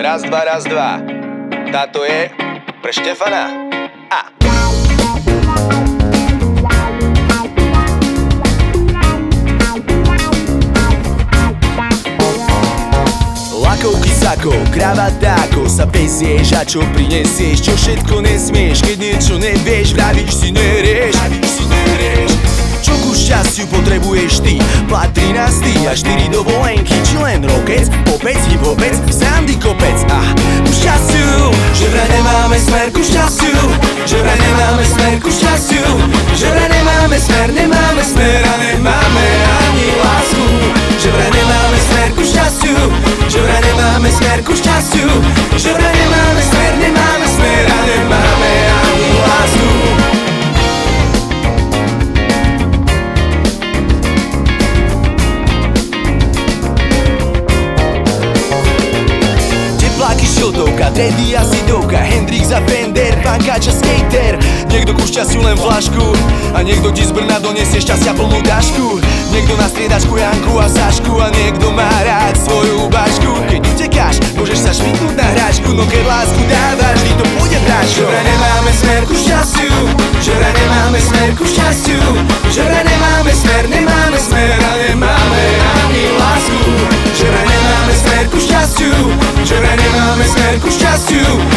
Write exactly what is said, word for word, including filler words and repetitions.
Raz, dva, raz, dva. Táto je pre Štefana. A. Lakovky, sakov, kravatákov sa vezieš a čo prinesieš, čo všetko nesmieš. Keď niečo nevieš, vravíš si nerieš, si nerieš. Čo ku šťastiu potrebuješ ty? Plat trinásty a štyri dovolenky, či len rokec, popec, hip-hopec, sandy kopec. A ku šťastiu, že vraj nemáme smer ku šťastiu, že vraj nemáme smer ku šťastiu, že vraj nemáme smer, nemáme smer a nemáme ani lásku. Že vraj nemáme smer ku šťastiu, že vraj nemáme smer ku šťastiu, že vraj nemáme smer, nemáme smer a nemáme ani lásku. Tepláky, šiltovka, dredy a zidovka, Hendrix a Fender, pankáč a skater. Niekto ku šťastiu len flašku a niekto ti z Brna donesie šťastia plnú tašku. Niekto na striedačku Janku a Sašku a niekto má rád svoju bašku. Keď utekáš, môžeš sa švitnúť na hráčku, no keď lásku dávaš, vždy to pôjde bráčko. Že vraj nemáme smer ku šťastiu, že vraj nemáme smer ku šťastiu, že vraj nemáme smer, nemáme smer a nemáme ani lásku. Že vraj nemáme smer ku šťastiu, že vraj nemáme smer ku šťastiu,